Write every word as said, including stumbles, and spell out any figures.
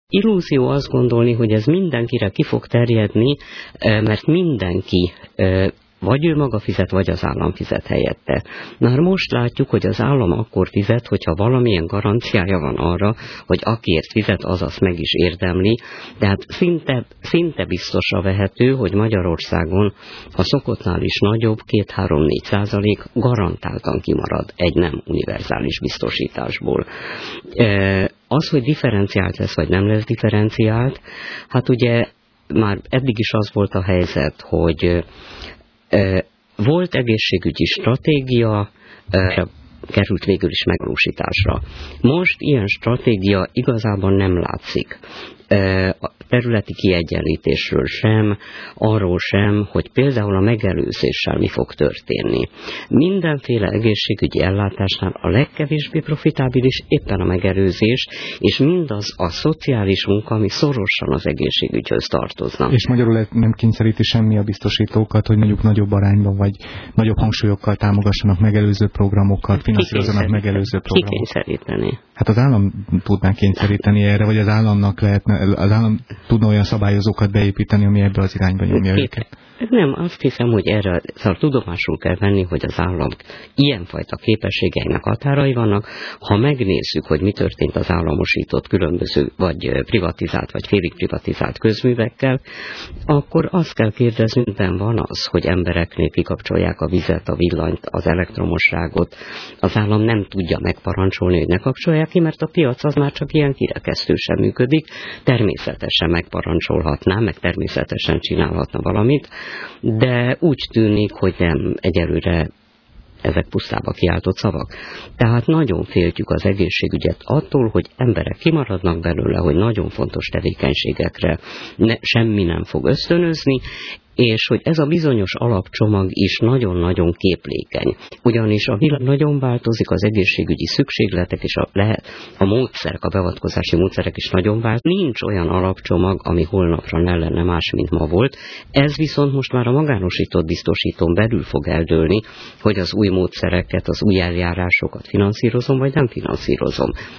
Illúzió azt gondolni, hogy ez mindenkire ki fog terjedni, mert mindenki vagy ő maga fizet, vagy az állam fizet helyette. Na most látjuk, hogy az állam akkor fizet, hogyha valamilyen garanciája van arra, hogy akiért fizet, az azt meg is érdemli. Tehát szinte, szinte biztosra vehető, hogy Magyarországon a szokottnál is nagyobb, két-három-négy százalék garantáltan kimarad egy nem univerzális biztosításból. Az, hogy differenciált lesz, vagy nem lesz differenciált, hát ugye már eddig is az volt a helyzet, hogy volt egészségügyi stratégia, került végül is megvalósításra. Most ilyen stratégia igazából nem látszik. A területi kiegyenlítésről sem, arról sem, hogy például a megelőzéssel mi fog történni. Mindenféle egészségügyi ellátásnál a legkevésbé profitábilis éppen a megelőzés, és mindaz a szociális munka, ami szorosan az egészségügyhöz tartozna. És magyarul nem kényszeríti semmi a biztosítókat, hogy mondjuk nagyobb arányban, vagy nagyobb hangsúlyokkal támogassanak megelőző programokat, finanszírozzanak megelőző programokat. Kikényszeríteni. Hát az állam tudná kényszeríteni erre, vagy az államnak lehetne, az állam tudna olyan szabályozókat beépíteni, ami ebbe az irányba nyomja őket. Nem, azt hiszem, hogy erre szóval tudomásul kell venni, hogy az állam ilyenfajta képességeinek határai vannak. Ha megnézzük, hogy mi történt az államosított különböző, vagy privatizált, vagy félig privatizált közművekkel, akkor azt kell kérdezni, minden van az, hogy embereknél kikapcsolják a vizet, a villanyt, az elektromosságot. Az állam nem tudja megparancsolni, hogy ne kapcsolják ki, mert a piac az már csak ilyen kirekesztősen működik. Természetesen megparancsolhatná, meg természetesen csinálhatna valamit, de úgy tűnik, hogy nem egyelőre ezek pusztába kiáltott szavak. Tehát nagyon féltjük az egészségügyet attól, hogy emberek kimaradnak belőle, hogy nagyon fontos tevékenységekre ne, semmi nem fog ösztönözni, és hogy ez a bizonyos alapcsomag is nagyon-nagyon képlékeny. Ugyanis a világ nagyon változik, az egészségügyi szükségletek és a, lehet, a módszerek, a beavatkozási módszerek is nagyon változnak. Nincs olyan alapcsomag, ami holnapra ne lenne más, mint ma volt. Ez viszont most már a magánosított biztosítón belül fog eldőlni, hogy az új módszereket, az új eljárásokat finanszírozom, vagy nem finanszírozom.